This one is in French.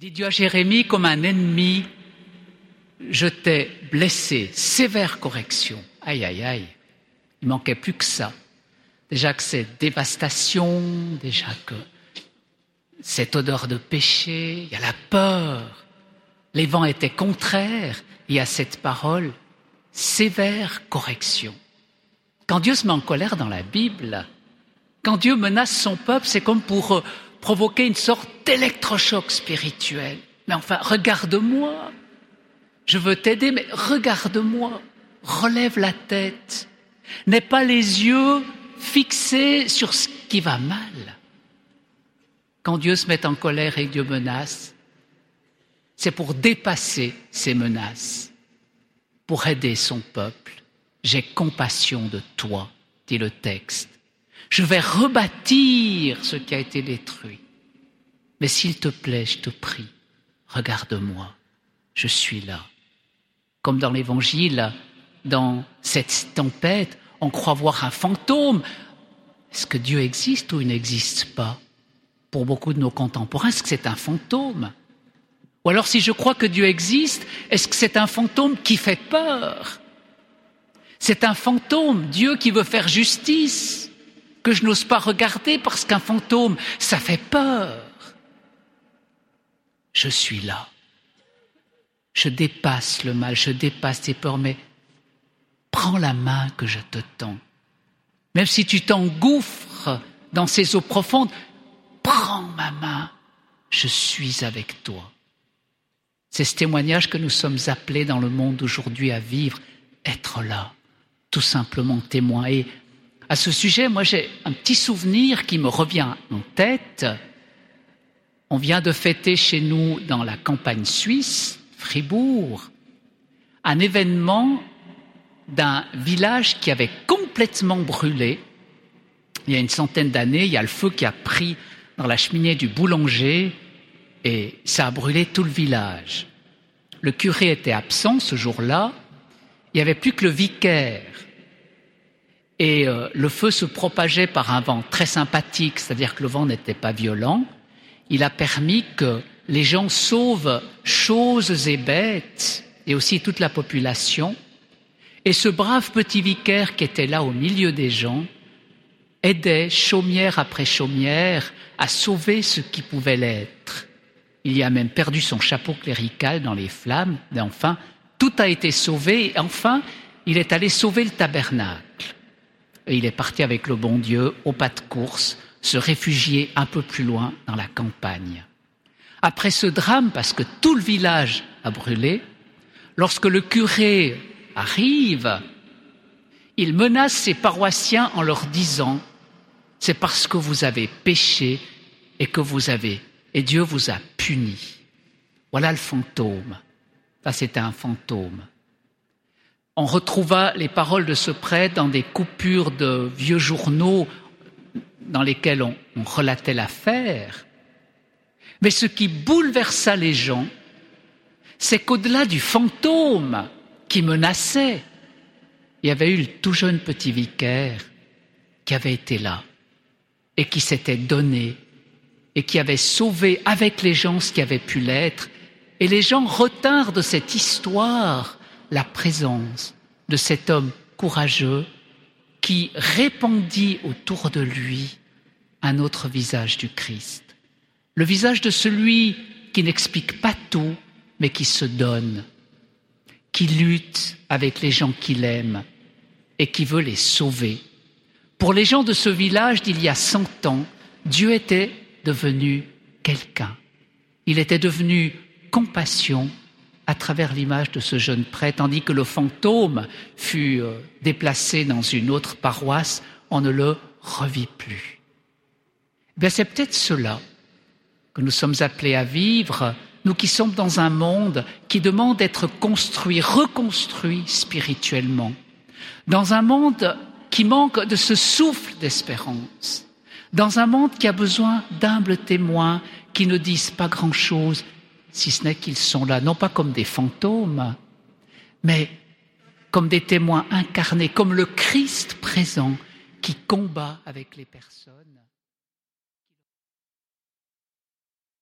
Dit Dieu à Jérémie, comme un ennemi, je t'ai blessé, sévère correction. Aïe, aïe, aïe, il manquait plus que ça. Déjà que cette dévastation, déjà que cette odeur de péché, il y a la peur. Les vents étaient contraires, il y a cette parole, sévère correction. Quand Dieu se met en colère dans la Bible, quand Dieu menace son peuple, c'est comme pour provoquer une sorte d'électrochoc spirituel. Mais enfin, regarde-moi, je veux t'aider, mais regarde-moi, relève la tête, n'aie pas les yeux fixés sur ce qui va mal. Quand Dieu se met en colère et Dieu menace, c'est pour dépasser ces menaces, pour aider son peuple. J'ai compassion de toi, dit le texte. Je vais rebâtir ce qui a été détruit. Mais s'il te plaît, je te prie, regarde-moi, je suis là. Comme dans l'Évangile, dans cette tempête, on croit voir un fantôme. Est-ce que Dieu existe ou il n'existe pas? Pour beaucoup de nos contemporains, est-ce que c'est un fantôme? Ou alors si je crois que Dieu existe, est-ce que c'est un fantôme qui fait peur? C'est un fantôme, Dieu qui veut faire justice, que je n'ose pas regarder parce qu'un fantôme, ça fait peur. Je suis là. Je dépasse le mal, je dépasse tes peurs, mais prends la main que je te tends. Même si tu t'engouffres dans ces eaux profondes, prends ma main, je suis avec toi. C'est ce témoignage que nous sommes appelés dans le monde d'aujourd'hui à vivre, être là, tout simplement témoin. Et à ce sujet, moi j'ai un petit souvenir qui me revient en tête. On vient de fêter chez nous, dans la campagne suisse, Fribourg, un événement d'un village qui avait complètement brûlé. Il y a une centaine d'années, il y a le feu qui a pris dans la cheminée du boulanger et ça a brûlé tout le village. Le curé était absent ce jour-là, il n'y avait plus que le vicaire. Et le feu se propageait par un vent très sympathique, c'est-à-dire que le vent n'était pas violent. Il a permis que les gens sauvent choses et bêtes, et aussi toute la population. Et ce brave petit vicaire qui était là au milieu des gens aidait, chaumière après chaumière, à sauver ce qui pouvait l'être. Il y a même perdu son chapeau clérical dans les flammes, mais enfin, tout a été sauvé, et enfin, il est allé sauver le tabernacle. Et il est parti avec le bon Dieu au pas de course, se réfugier un peu plus loin dans la campagne. Après ce drame, parce que tout le village a brûlé, lorsque le curé arrive, il menace ses paroissiens en leur disant « C'est parce que vous avez péché et Dieu vous a puni. » Voilà le fantôme. Ça, c'était un fantôme. On retrouva les paroles de ce prêtre dans des coupures de vieux journaux dans lesquels on relatait l'affaire. Mais ce qui bouleversa les gens, c'est qu'au-delà du fantôme qui menaçait, il y avait eu le tout jeune petit vicaire qui avait été là et qui s'était donné et qui avait sauvé avec les gens ce qui avait pu l'être. Et les gens retinrent de cette histoire la présence de cet homme courageux qui répandit autour de lui un autre visage du Christ. Le visage de celui qui n'explique pas tout, mais qui se donne, qui lutte avec les gens qu'il aime et qui veut les sauver. Pour les gens de ce village d'il y a 100 ans, Dieu était devenu quelqu'un. Il était devenu compassion à travers l'image de ce jeune prêtre, tandis que le fantôme fut déplacé dans une autre paroisse, on ne le revit plus. Bien, c'est peut-être cela que nous sommes appelés à vivre, nous qui sommes dans un monde qui demande d'être construit, reconstruit spirituellement, dans un monde qui manque de ce souffle d'espérance, dans un monde qui a besoin d'humbles témoins qui ne disent pas grand-chose, si ce n'est qu'ils sont là, non pas comme des fantômes, mais comme des témoins incarnés, comme le Christ présent qui combat avec les personnes.